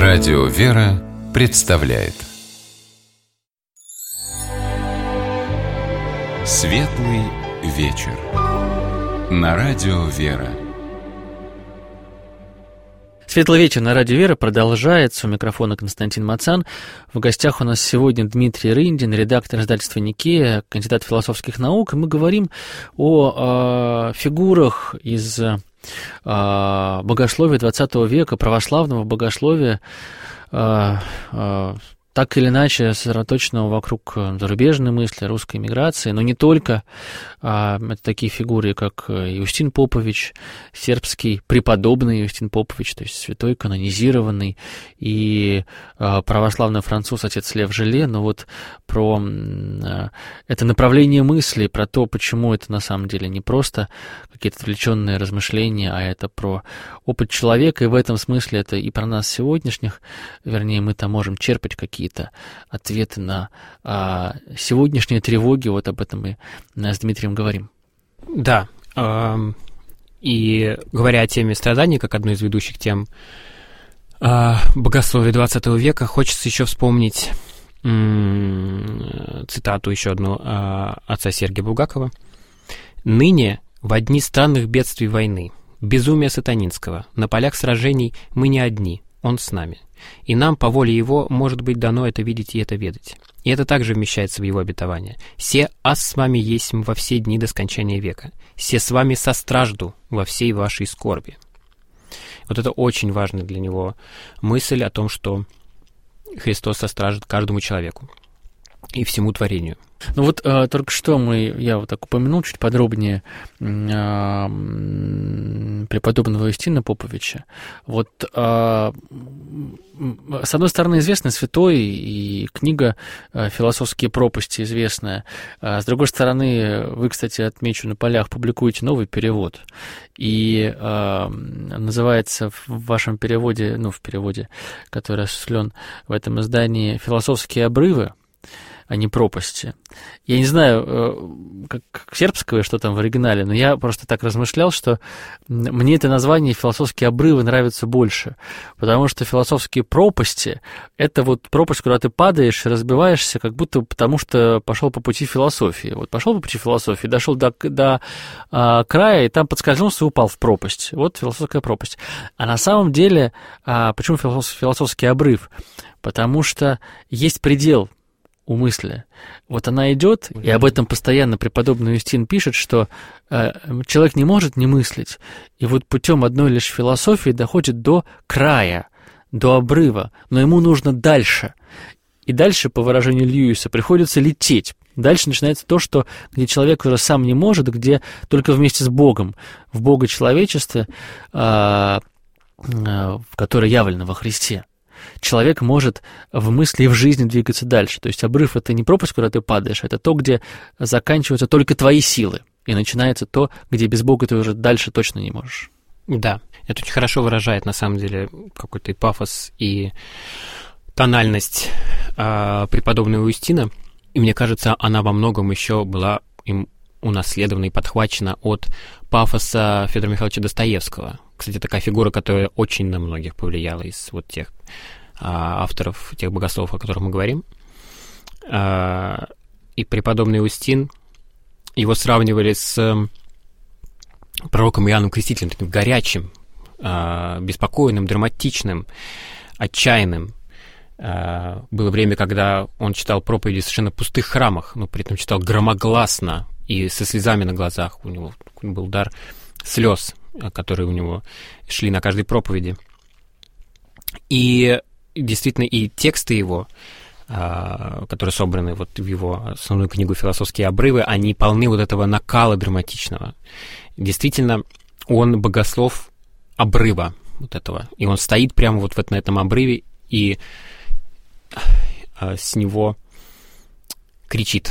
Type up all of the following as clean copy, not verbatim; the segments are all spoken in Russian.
Радио «Вера» представляет Светлый вечер на Радио «Вера». Светлый вечер на Радио «Вера» продолжается. У микрофона Константин Мацан. В гостях у нас сегодня Дмитрий Рындин, редактор издательства «Никея», кандидат философских наук. И мы говорим о фигурах из богословия XX века, православного богословия, так или иначе сосредоточенного вокруг зарубежной мысли, русской миграции, но не только. Это такие фигуры, как Юстин Попович, сербский преподобный Юстин Попович, то есть святой, канонизированный, и православный француз отец Лев Жиле. Но вот про это направление мысли, про то, почему это на самом деле не просто какие-то отвлеченные размышления, а это про опыт человека, и в этом смысле это и про нас сегодняшних, вернее, мы там можем черпать какие-то ответы на сегодняшние тревоги. Вот об этом мы с Дмитрием говорим. Да, и говоря о теме страданий, как одной из ведущих тем богословия XX века, хочется еще вспомнить цитату еще одну отца Сергия Булгакова. «Ныне, во дни странных бедствий войны, безумия сатанинского, на полях сражений мы не одни, он с нами. И нам, по воле Его, может быть дано это видеть и это ведать. И это также вмещается в Его обетование. «Се аз с вами есмь во все дни до скончания века. Се с вами состражду во всей вашей скорби». Вот это очень важная для него мысль о том, что Христос состражит каждому человеку и всему творению. Ну вот только что я вот так упомянул чуть подробнее преподобного Юстина Поповича. Вот с одной стороны известный святой и книга «Философские пропасти» известная. С другой стороны, вы, кстати, отмечу на полях, публикуете новый перевод. И называется в вашем переводе, в переводе, который осуществлен в этом издании, «Философские обрывы», а не пропасти. Я не знаю, как сербское, что там в оригинале, но я просто так размышлял, что мне это название «философские обрывы» нравится больше, потому что философские пропасти — это вот пропасть, куда ты падаешь и разбиваешься, как будто потому что пошел по пути философии. Вот пошел по пути философии, дошел до края, и там подскользнулся и упал в пропасть. Вот философская пропасть. А на самом деле, почему философский обрыв? Потому что есть предел у мысли. Вот она идет, и об этом постоянно преподобный Юстин пишет, что человек не может не мыслить, и вот путем одной лишь философии доходит до края, до обрыва, но ему нужно дальше. И дальше, по выражению Льюиса, приходится лететь. Дальше начинается то, где человек уже сам не может, где только вместе с Богом, в Богочеловечестве, которое явлено во Христе, человек может в мысли и в жизни двигаться дальше. То есть обрыв — это не пропасть, куда ты падаешь, это то, где заканчиваются только твои силы, и начинается то, где без Бога ты уже дальше точно не можешь. Да, это очень хорошо выражает, на самом деле, какой-то и пафос, и тональность преподобного Юстина, и мне кажется, она во многом еще была им унаследована и подхвачена от пафоса Федора Михайловича Достоевского. Кстати, такая фигура, которая очень на многих повлияла из вот тех авторов, тех богословов, о которых мы говорим. И преподобный Юстин, его сравнивали с пророком Иоанном Крестителем, таким горячим, беспокойным, драматичным, отчаянным. Было время, когда он читал проповеди в совершенно пустых храмах, но при этом читал громогласно и со слезами на глазах. У него был дар слез, которые у него шли на каждой проповеди. И действительно, и тексты его, которые собраны вот в его основную книгу «Философские обрывы», они полны вот этого накала драматичного. Действительно, он богослов обрыва вот этого. И он стоит прямо вот на этом обрыве и с него кричит.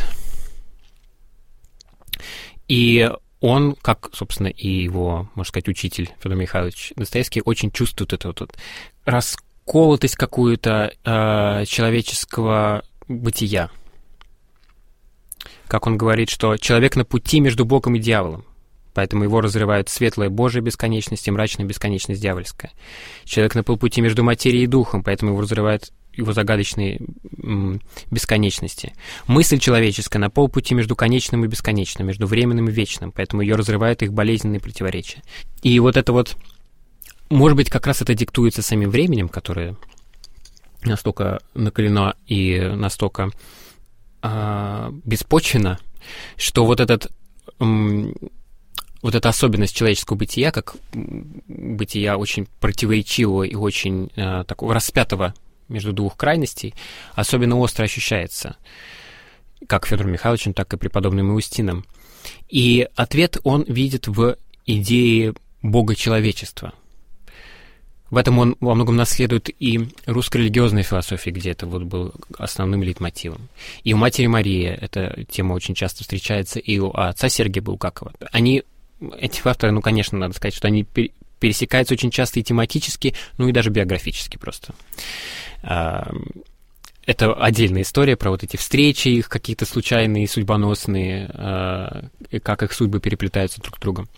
И он, как, собственно, и его, можно сказать, учитель Федор Михайлович Достоевский, очень чувствует эту вот расколотость какую-то человеческого бытия. Как он говорит, что человек на пути между Богом и дьяволом. поэтому его разрывают светлая Божия бесконечность и мрачная бесконечность дьявольская. Человек на полпути между материей и духом, поэтому его разрывают его загадочные бесконечности. Мысль человеческая на полпути между конечным и бесконечным, между временным и вечным, поэтому ее разрывают их болезненные противоречия. И вот это вот, может быть, как раз это диктуется самим временем, которое настолько накалено и настолько беспочвенно, что вот эта особенность человеческого бытия, как бытия очень противоречивого и очень такого распятого между двух крайностей, особенно остро ощущается как Федором Михайловичем, так и преподобным Иустином. И ответ он видит в идее бога-человечества. В этом он во многом наследует и русской религиозной философии, где это вот был основным лейтмотивом. И у Матери Марии эта тема очень часто встречается, и у отца Сергия Булгакова. Эти авторы, конечно, надо сказать, что они пересекаются очень часто и тематически, и даже биографически просто. Это отдельная история про вот эти встречи, их какие-то случайные, судьбоносные, и как их судьбы переплетаются друг с другом.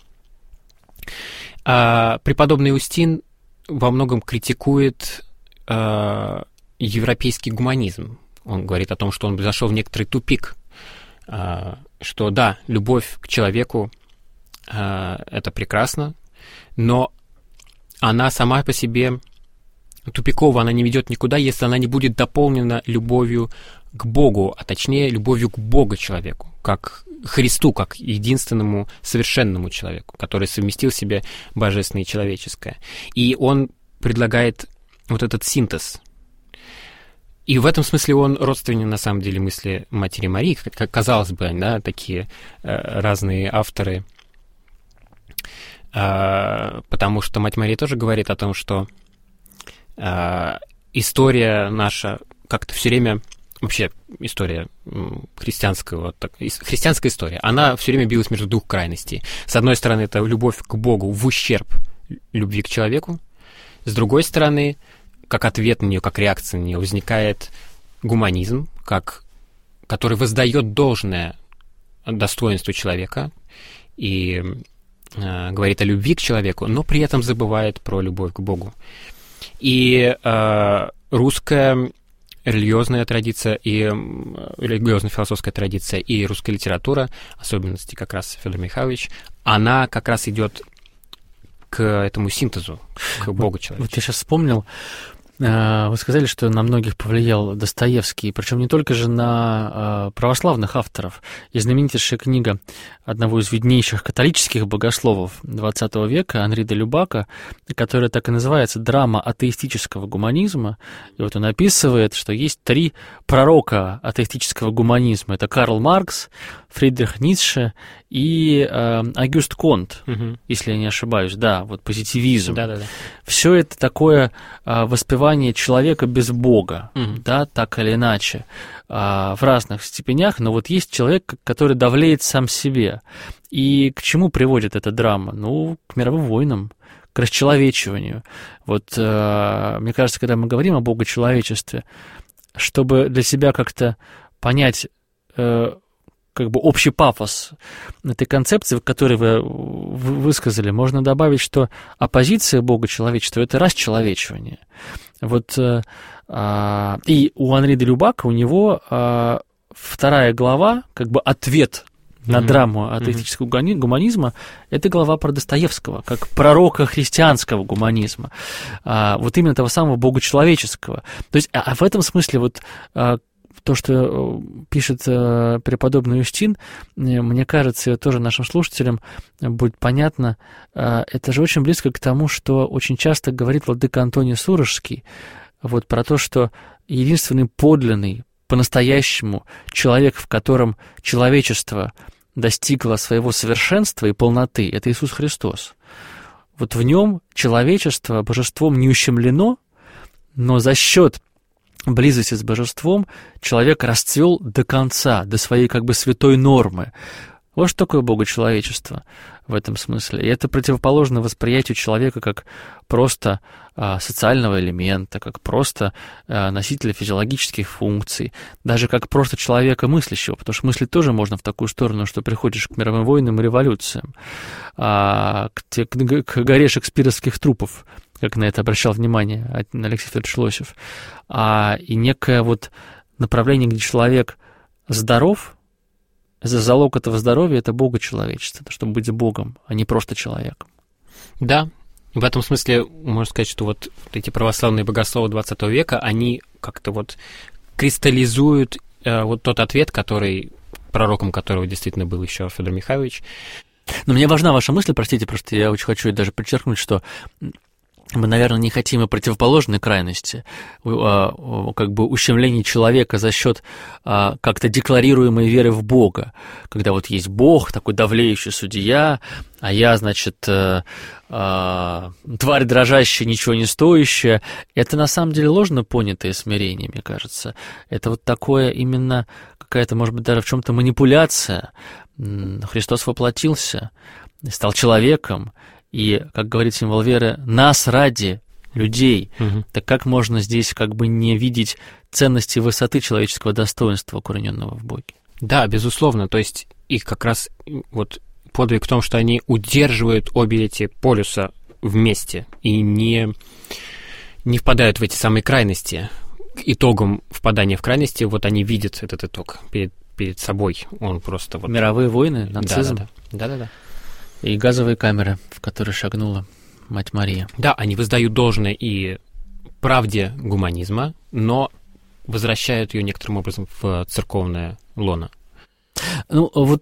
Преподобный Иустин во многом критикует европейский гуманизм. Он говорит о том, что он зашел в некоторый тупик, что да, любовь к человеку — это прекрасно, но она сама по себе тупикова, она не ведет никуда, если она не будет дополнена любовью к Богу, а точнее любовью к Богу-человеку, как Христу, как единственному совершенному человеку, который совместил в себе божественное и человеческое. И он предлагает вот этот синтез. И в этом смысле он родственен, на самом деле, мысли Матери Марии, как казалось бы, да, такие разные авторы, потому что Мать Мария тоже говорит о том, что история наша как-то все время, вообще история христианская история, она все время билась между двух крайностей. С одной стороны, это любовь к Богу в ущерб любви к человеку, с другой стороны, как ответ на нее, как реакция на нее, возникает гуманизм, который воздает должное достоинству человека и говорит о любви к человеку, но при этом забывает про любовь к Богу. И русская религиозная традиция, и религиозно-философская традиция, и русская литература, особенности как раз Федор Михайлович, она как раз идет к этому синтезу, к Богу-человеку. Вот я сейчас вспомнил, вы сказали, что на многих повлиял Достоевский, причем не только же на православных авторов. И знаменитейшая книга одного из виднейших католических богословов XX века, Анри де Любака, которая так и называется «Драма атеистического гуманизма». И вот он описывает, что есть три пророка атеистического гуманизма. Это Карл Маркс, Фридрих Ницше и Агюст Конт, если я не ошибаюсь. Да, вот позитивизм. Да-да-да. Все это такое воспевание человека без Бога, да, так или иначе, в разных степенях, но вот есть человек, который давлеет сам себе. И к чему приводит эта драма? К мировым войнам, к расчеловечиванию. Вот, мне кажется, когда мы говорим о богочеловечестве, чтобы для себя как-то понять общий пафос этой концепции, которую вы высказали, можно добавить, что оппозиция бога-человечества — это расчеловечивание. Вот, и у Анри де Любака, у него вторая глава, ответ на драму атеистического гуманизма, это глава про Достоевского, как пророка христианского гуманизма, вот именно того самого богочеловеческого. То есть, в этом смысле вот то, что пишет преподобный Иустин, мне кажется, тоже нашим слушателям будет понятно, это же очень близко к тому, что очень часто говорит владыка Антоний Сурожский, вот про то, что единственный подлинный, по-настоящему человек, в котором человечество достигло своего совершенства и полноты, это Иисус Христос. Вот в нем человечество божеством не ущемлено, но за счет близости с божеством человек расцвел до конца, до своей святой нормы. Вот что такое богочеловечество в этом смысле. И это противоположно восприятию человека как просто социального элемента, как просто носителя физиологических функций, даже как просто человека мыслящего, потому что мыслить тоже можно в такую сторону, что приходишь к мировым войнам и революциям, к горе шекспировских трупов, как на это обращал внимание Алексей Федорович Лосев, и некое вот направление, где человек здоров. Залог этого здоровья — это богочеловечество, это чтобы быть Богом, а не просто человеком. Да, в этом смысле можно сказать, что вот эти православные богословы XX века, они как-то вот кристаллизуют вот тот ответ, пророком которого действительно был еще Федор Михайлович. Но мне важна ваша мысль, простите, просто я очень хочу даже подчеркнуть, что мы, наверное, не хотим и противоположной крайности, как бы ущемления человека за счет как-то декларируемой веры в Бога, когда вот есть Бог, такой давлеющий судья, а я, значит, тварь дрожащая, ничего не стоящая. Это на самом деле ложно понятое смирение, мне кажется. Это вот такое именно какая-то, может быть, даже в чем-то манипуляция. Христос воплотился, стал человеком, и, как говорит символ веры, нас ради людей. Так как можно здесь как бы не видеть ценности и высоты человеческого достоинства, укорененного в Боге? Да, безусловно. То есть их как раз вот подвиг в том, что они удерживают обе эти полюса вместе и не впадают в эти самые крайности. Итогом впадания в крайности вот они видят этот итог перед собой. Он просто вот... Мировые войны, нацизм. Да. И газовые камеры, в которые шагнула Мать Мария. Да, они воздают должное и правде гуманизма, но возвращают ее некоторым образом в церковное лоно. Ну, вот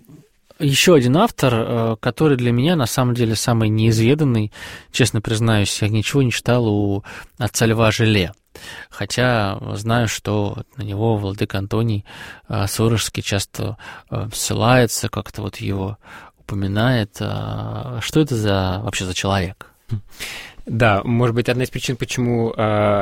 еще один автор, который для меня, на самом деле, самый неизведанный, честно признаюсь, я ничего не читал у отца Льва Желе. Хотя знаю, что на него владыка Антоний Сурожский часто ссылается, как-то вот его упоминает. Что это вообще за человек? Да, может быть, одна из причин, почему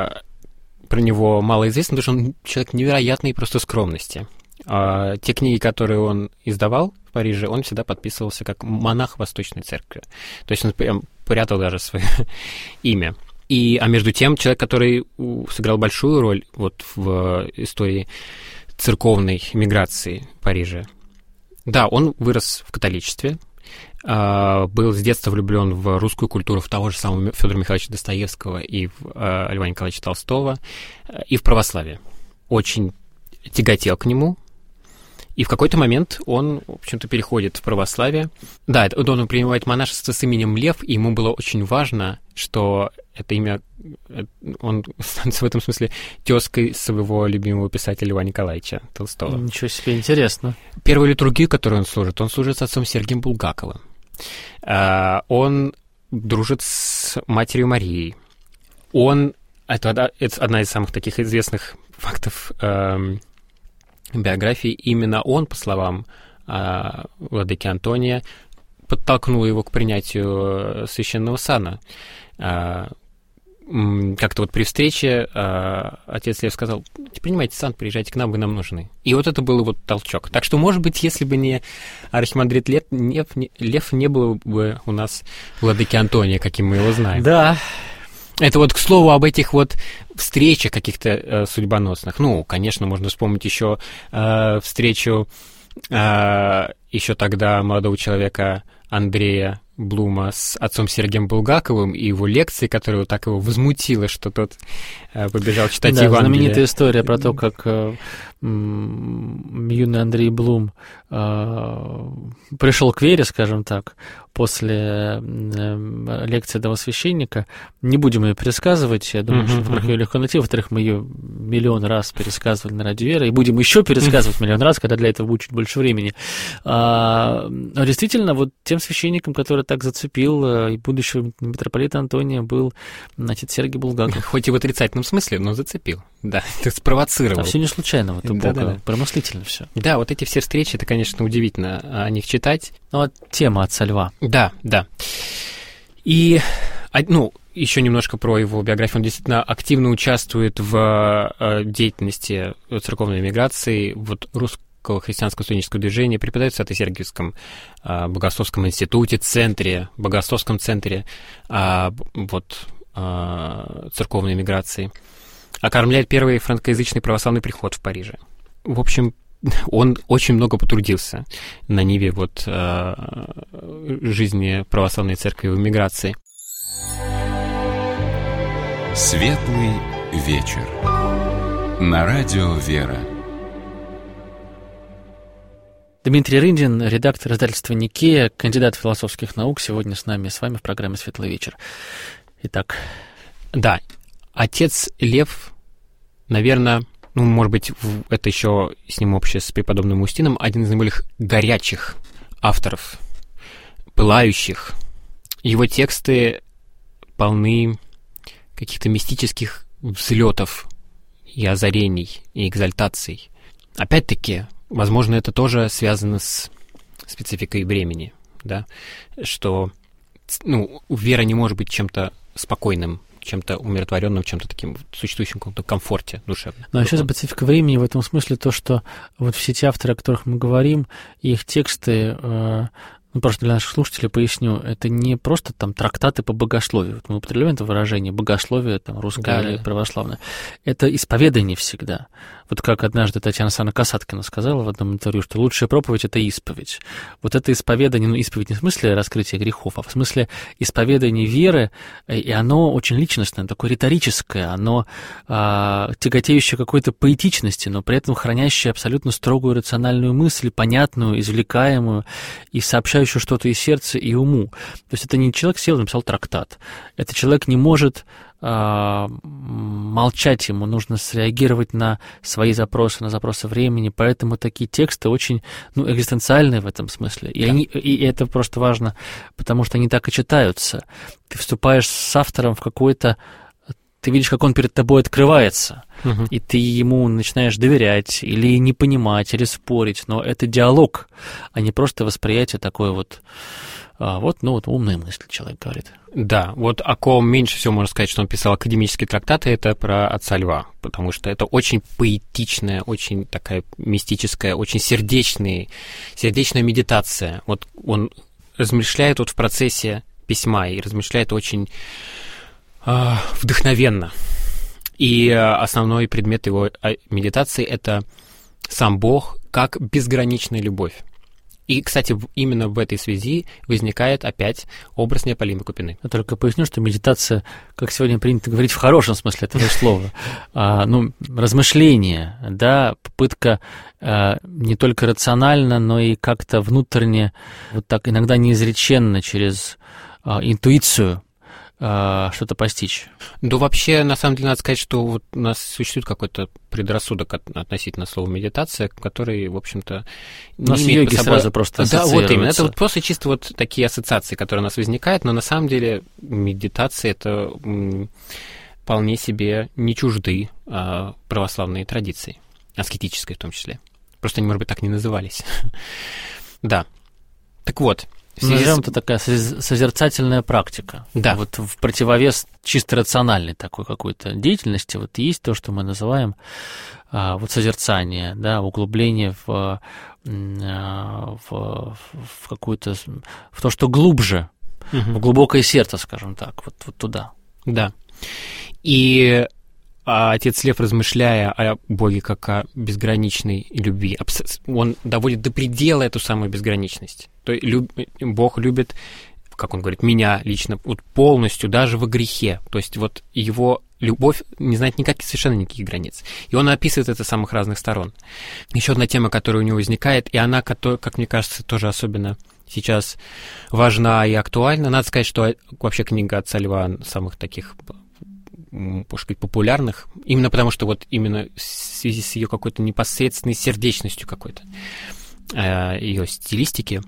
про него мало известно, потому что он человек невероятной просто скромности. Те книги, которые он издавал в Париже, он всегда подписывался как монах Восточной Церкви. То есть он прям прятал даже свое имя. А между тем, человек, который сыграл большую роль вот в истории церковной миграции в Париже. Да, он вырос в католичестве, был с детства влюблен в русскую культуру, в того же самого Федора Михайловича Достоевского и в Льва Николаевича Толстого, и в православие. Очень тяготел к нему, и в какой-то момент он, в общем-то, переходит в православие. Да, он принимает монашество с именем Лев, и ему было очень важно, что это имя, он становится в этом смысле тезкой своего любимого писателя Льва Николаевича Толстого. Ничего себе, интересно. Первую литургию, которую он служит с отцом Сергием Булгаковым. Он дружит с Матерью Марией. Это одна из самых таких известных фактов биографии. Именно он, по словам владыки Антония, подтолкнул его к принятию священного сана. Как-то вот при встрече отец Лев сказал: принимайте сан, приезжайте к нам, вы нам нужны. И вот это был вот толчок. Так что, может быть, если бы не архимандрит Лев, не было бы у нас владыки Антония, каким мы его знаем. Да. Это вот, к слову, об этих вот встречах каких-то судьбоносных. Ну, конечно, можно вспомнить еще встречу еще тогда молодого человека Андрея Блума с отцом Сергием Булгаковым и его лекции, которая вот так его возмутила, что тот побежал читать Евангелие. Знаменитая история про то, как юный Андрей Блум пришел к вере, скажем так, после лекции этого священника. Не будем ее пересказывать, я думаю, что во-первых, ее легко найти, во-вторых, мы ее миллион раз пересказывали на Радио Вера, и будем еще пересказывать миллион раз, когда для этого будет чуть больше времени. Но действительно, вот тем священником, который так зацепил и будущего митрополита Антония, был отец Сергий Булгаков. Хоть и в отрицательном смысле, но зацепил. Да, это спровоцировал. А все не случайно, вот у Бога, промыслительно все. Да, вот эти все встречи, это, конечно, удивительно о них читать. Ну, вот тема отца Льва. Да. И, еще немножко про его биографию. Он действительно активно участвует в деятельности церковной миграции. Вот Русского христианского студенческого движения, преподает в Свято-Сергиевском Богословском институте, Богословском центре церковной миграции. Окормляет первый франкоязычный православный приход в Париже. В общем, он очень много потрудился на ниве жизни православной церкви в эмиграции. Светлый вечер. На радио «Вера». Дмитрий Рындин, редактор издательства «Никея», кандидат философских наук, сегодня с вами в программе «Светлый вечер». Итак. Да, отец Лев, наверное, может быть, это еще с ним общее с преподобным Устином, один из наиболее горячих авторов, пылающих. Его тексты полны каких-то мистических взлетов и озарений, и экзальтаций. Опять-таки, возможно, это тоже связано с спецификой времени, да, что вера не может быть чем-то спокойным, чем-то умиротворенным, чем-то таким существующим в каком-то комфорте душевном. Но еще специфика времени в этом смысле то, что вот все те авторы, о которых мы говорим, их тексты, просто для наших слушателей поясню, это не просто там трактаты по богословию. Мы употребляем это выражение богословие, там, русское или православное. Это исповедание всегда. Вот как однажды Татьяна Александровна Касаткина сказала в одном интервью, что лучшая проповедь — это исповедь. Вот это исповедание, исповедь не в смысле раскрытия грехов, а в смысле исповедания веры, и оно очень личностное, такое риторическое, оно тяготеющее какой-то поэтичности, но при этом хранящее абсолютно строгую рациональную мысль, понятную, извлекаемую и сообщающую что-то и сердцу, и уму. То есть это не человек сел и написал трактат. Это человек не может молчать, ему нужно среагировать на свои запросы, на запросы времени, поэтому такие тексты очень экзистенциальные в этом смысле. И это просто важно, потому что они так и читаются. Ты вступаешь с автором в какой-то... Ты видишь, как он перед тобой открывается, и ты ему начинаешь доверять, или не понимать, или спорить, но это диалог, а не просто восприятие такое умные мысли, человек говорит. Да, вот о ком меньше всего можно сказать, что он писал академические трактаты, это про отца Льва, потому что это очень поэтичная, очень такая мистическая, очень сердечная медитация. Вот он размышляет в процессе письма и размышляет очень вдохновенно. И основной предмет его медитации — это сам Бог как безграничная любовь. И, кстати, именно в этой связи возникает опять образ Неополимы Купиной. Я только поясню, что медитация, как сегодня принято говорить в хорошем смысле этого слова, размышление, да, попытка не только рационально, но и как-то внутренне, вот так иногда неизреченно через интуицию что-то постичь. Да, вообще, на самом деле, надо сказать, что вот у нас существует какой-то предрассудок относительно слова медитация, который, в общем-то, не имеет под собой... сразу просто ассоциируется. Да, вот именно. Это вот просто чисто вот такие ассоциации, которые у нас возникают, но на самом деле медитация — это вполне себе не чужды православные традиции, аскетической в том числе. Просто они, может быть, так не назывались. Да. Так вот. Назовем это такая созерцательная практика. Да. Вот в противовес чисто рациональной такой какой-то деятельности вот есть то, что мы называем созерцание, да, углубление в какую-то, в то, что глубже, в глубокое сердце, скажем так, вот туда. Да. И отец Лев, размышляя о Боге как о безграничной любви, он доводит до предела эту самую безграничность. То есть Бог любит, как он говорит, меня лично вот полностью, даже во грехе. То есть вот его любовь не знает совершенно никаких границ. И он описывает это с самых разных сторон. Еще одна тема, которая у него возникает, и она, как мне кажется, тоже особенно сейчас важна и актуальна. Надо сказать, что вообще книга отца Льва самых таких, можно сказать, популярных, именно потому что вот именно в связи с ее какой-то непосредственной сердечностью какой-то, ее стилистики,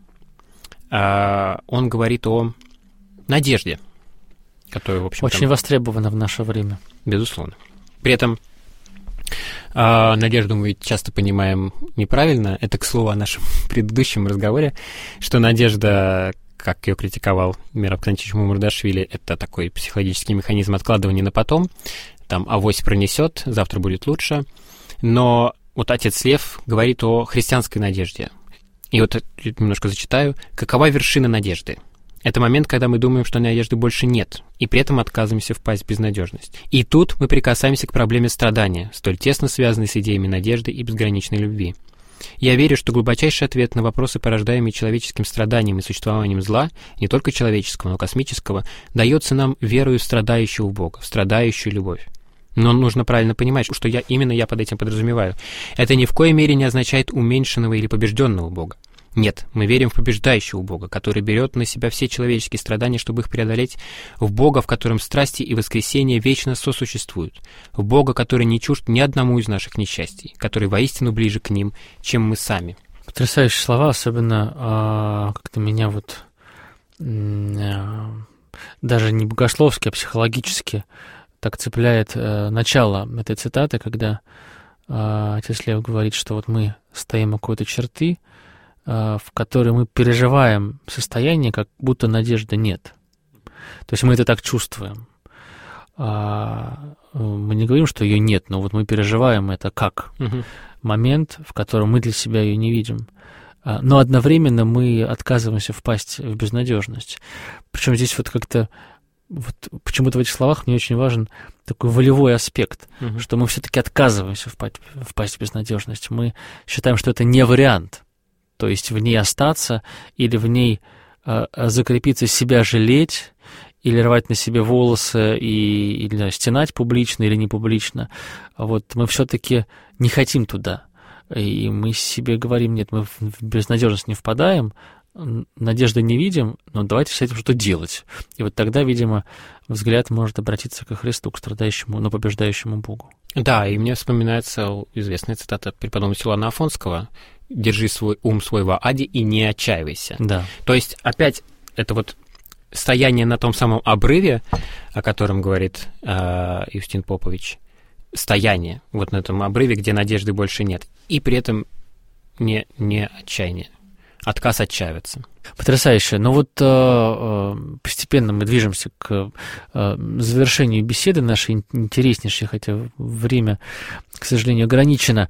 он говорит о надежде, которая, в общем, очень востребована в наше время. Безусловно. При этом надежду мы часто понимаем неправильно. Это, к слову, о нашем предыдущем разговоре, что надежда, как ее критиковал Мераб Константинович Мамардашвили, это такой психологический механизм откладывания на потом. Там авось пронесет, завтра будет лучше. Но вот отец Лев говорит о христианской надежде. И вот немножко зачитаю. «Какова вершина надежды? Это момент, когда мы думаем, что надежды больше нет, и при этом отказываемся впасть в безнадежность. И тут мы прикасаемся к проблеме страдания, столь тесно связанной с идеями надежды и безграничной любви. Я верю, что глубочайший ответ на вопросы, порождаемые человеческим страданием и существованием зла, не только человеческого, но и космического, дается нам верою в страдающего Бога, в страдающую любовь. Но нужно правильно понимать, что именно я под этим подразумеваю. Это ни в коей мере не означает уменьшенного или побежденного Бога. Нет, мы верим в побеждающего Бога, который берет на себя все человеческие страдания, чтобы их преодолеть, в Бога, в котором страсти и воскресение вечно сосуществуют, в Бога, который не чужд ни одному из наших несчастий, который воистину ближе к ним, чем мы сами». Потрясающие слова, особенно как-то меня даже не богословски, а психологически так цепляет начало этой цитаты, когда отец Лев говорит, что вот мы стоим у какой-то черты, в которой мы переживаем состояние, как будто надежды нет. То есть мы это так чувствуем. Мы не говорим, что ее нет, но вот мы переживаем это как момент, в котором мы для себя ее не видим. Но одновременно мы отказываемся впасть в безнадежность. Причем здесь вот как-то почему-то в этих словах мне очень важен такой волевой аспект, что мы все-таки отказываемся впасть в безнадежность. Мы считаем, что это не вариант. То есть в ней остаться или в ней закрепиться, себя жалеть, или рвать на себе волосы или стенать публично или не публично. Вот мы все-таки не хотим туда. И мы себе говорим, нет, мы в безнадежность не впадаем, надежды не видим, но давайте с этим что-то делать. И вот тогда, видимо, взгляд может обратиться ко Христу, к страдающему, но побеждающему Богу. Да, и мне вспоминается известная цитата преподобного Силуана Афонского: «Держи свой ум свой в аде и не отчаивайся». Да. То есть опять это вот стояние на том самом обрыве, о котором говорит Юстин Попович, стояние вот на этом обрыве, где надежды больше нет, и при этом не отчаяние, отказ отчаиваться. Потрясающе. Но вот постепенно мы движемся к завершению беседы нашей интереснейшей, хотя время, к сожалению, ограничено.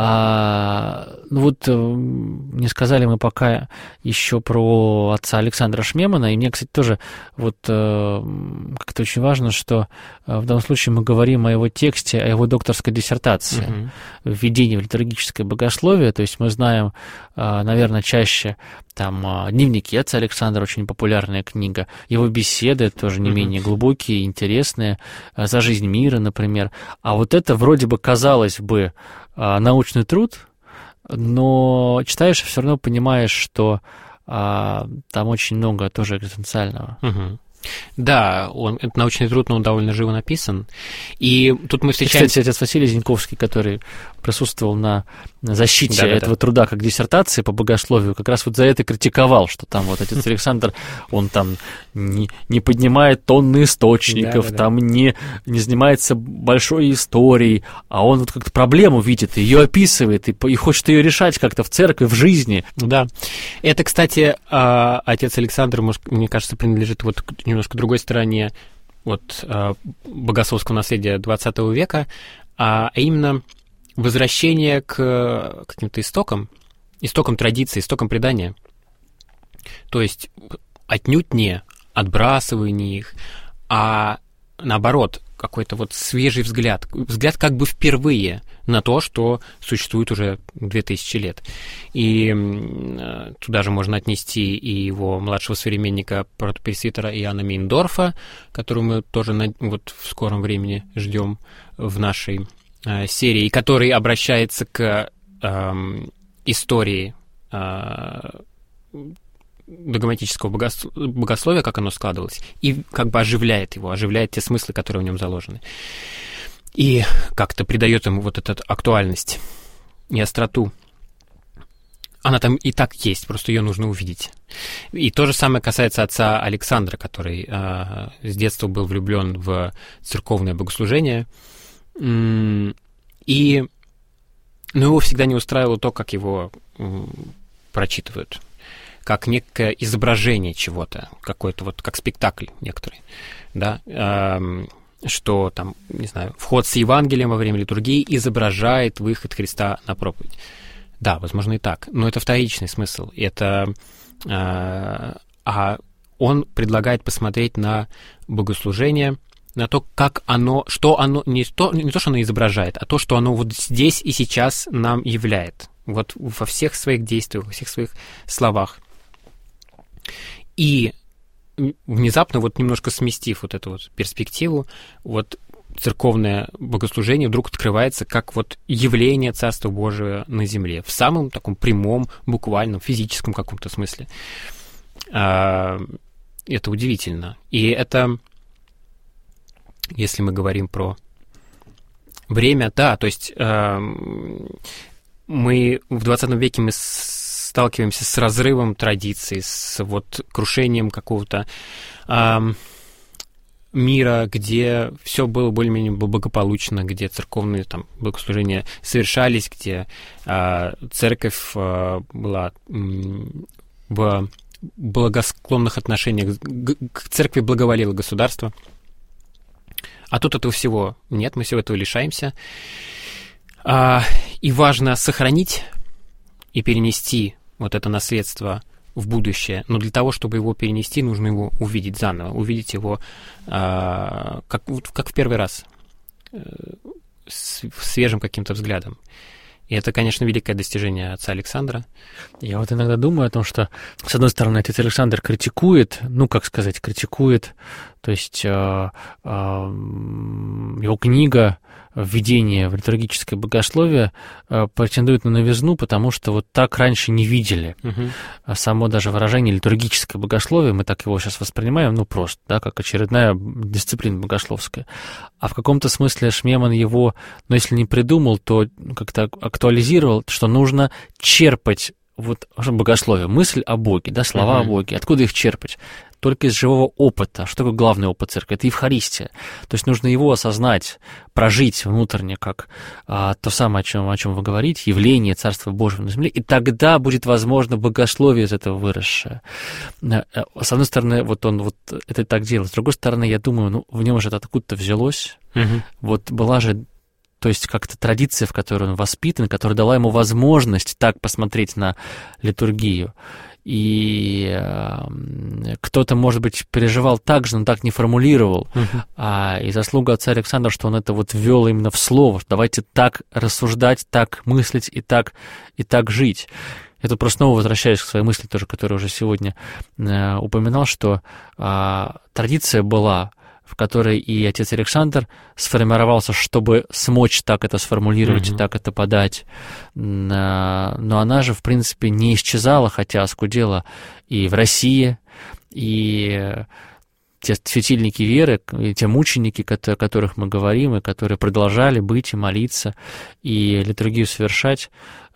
Не сказали мы пока еще про отца Александра Шмемана, и мне, кстати, тоже как-то очень важно, что в данном случае мы говорим о его тексте, о его докторской диссертации «Введение в литургическое богословие», то есть мы знаем, наверное, чаще там дневники отца Александра, очень популярная книга, его беседы тоже не менее глубокие, интересные, «За жизнь мира», например. А вот это вроде бы, казалось бы, научный труд, но читаешь и все равно понимаешь, что там очень много тоже экзистенциального. Да, это научный труд, но он довольно живо написан. И тут мы встречаем... Кстати, отец Василий Зиньковский, который присутствовал на защите этого труда как диссертации по богословию, как раз вот за это критиковал, что там вот отец Александр, он там не поднимает тонны источников, там не занимается большой историей, а он вот как-то проблему видит, ее описывает и хочет ее решать как-то в церкви, в жизни. Да. Это, кстати, отец Александр, мне кажется, принадлежит вот немножко другой стороне богословского наследия XX века, а именно возвращение к каким-то истокам традиции, истокам предания. То есть отнюдь не отбрасывание их, а наоборот, какой-то вот свежий взгляд как бы впервые на то, что существует уже 2000 лет. И туда же можно отнести и его младшего современника, протопресвитера Иоанна Мейндорфа, которого мы тоже в скором времени ждем в нашей серии, который обращается к истории догматического богословия, как оно складывалось, и как бы оживляет те смыслы, которые в нем заложены. И как-то придает ему вот эту актуальность и остроту. Она там и так есть, просто ее нужно увидеть. И то же самое касается отца Александра, который с детства был влюблен в церковное богослужение, но его всегда не устраивало то, как его прочитывают, как некое изображение чего-то, какой-то вот как спектакль некоторый, да. что там, не знаю, вход с Евангелием во время литургии изображает выход Христа на проповедь. Да, возможно и так, но это вторичный смысл. Это, он предлагает посмотреть на богослужение, на то, как оно, что оно, не то, что оно изображает, а то, что оно вот здесь и сейчас нам являет. Вот во всех своих действиях, во всех своих словах. И внезапно, вот немножко сместив вот эту вот перспективу, вот церковное богослужение вдруг открывается как вот явление Царства Божия на земле, в самом таком прямом, буквальном, физическом каком-то смысле. Это удивительно. И это, если мы говорим про время, да, то есть мы в 20 веке мы сталкиваемся с разрывом традиций, с вот крушением какого-то мира, где все было более-менее благополучно, где церковные там богослужения совершались, где церковь была в благосклонных отношениях, к церкви благоволило государство. А тут этого всего нет, мы всего этого лишаемся. И важно сохранить и перенести вот это наследство в будущее, но для того, чтобы его перенести, нужно его увидеть заново, увидеть его как в первый раз, свежим каким-то взглядом. И это, конечно, великое достижение отца Александра. Я вот иногда думаю о том, что, с одной стороны, отец Александр критикует, критикует, то есть его книга «Введение в литургическое богословие» претендует на новизну, потому что вот так раньше не видели. Само даже выражение «литургическое богословие», мы так его сейчас воспринимаем, просто, да, как очередная дисциплина богословская. А в каком-то смысле Шмеман его, если не придумал, то как-то актуализировал, что нужно черпать вот богословие, мысль о Боге, да, слова о Боге. Откуда их черпать? Только из живого опыта. Что такое главный опыт церкви? Это Евхаристия. То есть нужно его осознать, прожить внутренне, как то самое, о чем вы говорите, явление Царства Божьего на земле, и тогда будет возможно богословие из этого выросшее. С одной стороны, вот он вот это так делает. С другой стороны, я думаю, в нем же это откуда-то взялось. Вот была же, то есть как-то традиция, в которой он воспитан, которая дала ему возможность так посмотреть на литургию. И кто-то, может быть, переживал так же, но так не формулировал. И заслуга отца Александра, что он это вот ввел именно в слово. Давайте так рассуждать, так мыслить и так жить. Я тут просто снова возвращаюсь к своей мысли, тоже, которую уже сегодня упоминал, что традиция была, в которой и отец Александр сформировался, чтобы смочь так это сформулировать и так это подать. Но она же, в принципе, не исчезала, хотя оскудела и в России, и те светильники веры, и те мученики, о которых мы говорим, и которые продолжали быть и молиться, и литургию совершать,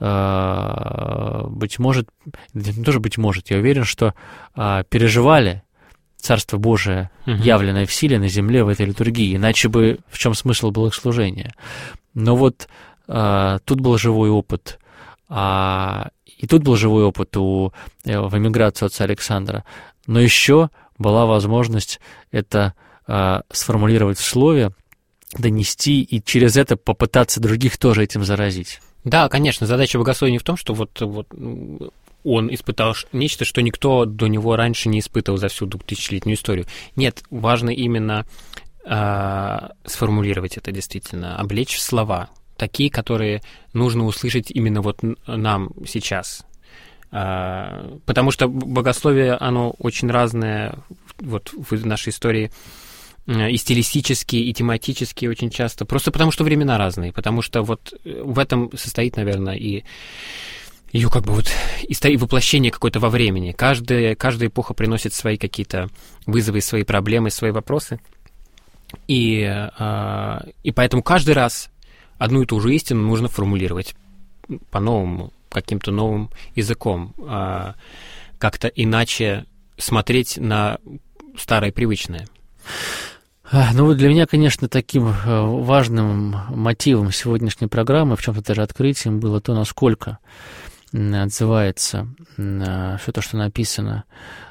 быть может, не тоже быть может, я уверен, что переживали Царство Божие, явленное в силе на земле в этой литургии, иначе бы в чем смысл было их служения? Но вот тут был живой опыт, и тут был живой опыт в эмиграции отца Александра, но еще была возможность это сформулировать в слове, донести и через это попытаться других тоже этим заразить. Да, конечно, задача богословия не в том, что вот он испытал нечто, что никто до него раньше не испытывал за всю 2000-летнюю историю. Нет, важно именно сформулировать это действительно, облечь в слова, такие, которые нужно услышать именно вот нам сейчас. Потому что богословие, оно очень разное вот в нашей истории, и стилистически, и тематически очень часто, просто потому что времена разные, потому что вот в этом состоит, наверное, и ее как бы вот и воплощение какое-то во времени. Каждая эпоха приносит свои какие-то вызовы, свои проблемы, свои вопросы. И поэтому каждый раз одну и ту же истину нужно формулировать по-новому, каким-то новым языком, как-то иначе смотреть на старое привычное. Ну, для меня, конечно, таким важным мотивом сегодняшней программы, в чем-то даже открытием, было то, насколько отзывается все то, что написано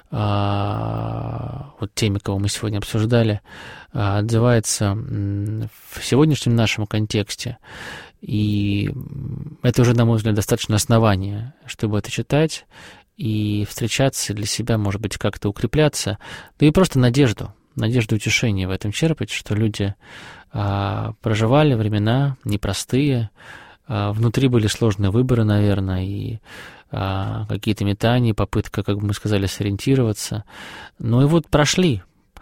вот теми, кого мы сегодня обсуждали, отзывается в сегодняшнем нашем контексте. И это уже, на мой взгляд, достаточно основание, чтобы это читать и встречаться для себя, может быть, как-то укрепляться. Да и просто надежду утешения в этом черпать, что люди проживали времена непростые, внутри были сложные выборы, наверное, и какие-то метания, попытка, как бы мы сказали, сориентироваться. Ну и вот прошли,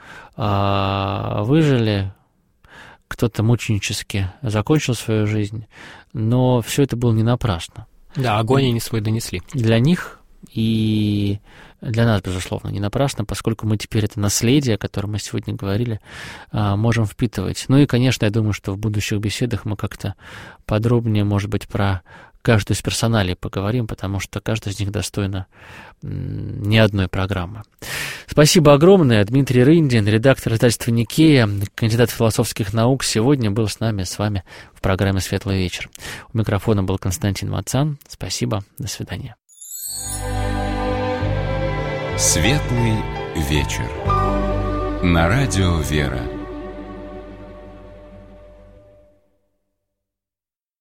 выжили, кто-то мученически закончил свою жизнь, но все это было не напрасно. Да, огонь они свой донесли. Для них и для нас, безусловно, не напрасно, поскольку мы теперь это наследие, о котором мы сегодня говорили, можем впитывать. Ну и, конечно, я думаю, что в будущих беседах мы как-то подробнее, может быть, про каждую из персоналей поговорим, потому что каждая из них достойна не одной программы. Спасибо огромное. Дмитрий Рындин, редактор издательства «Никея», кандидат философских наук, сегодня был с вами в программе «Светлый вечер». У микрофона был Константин Мацан. Спасибо. До свидания. Светлый вечер. На радио «Вера».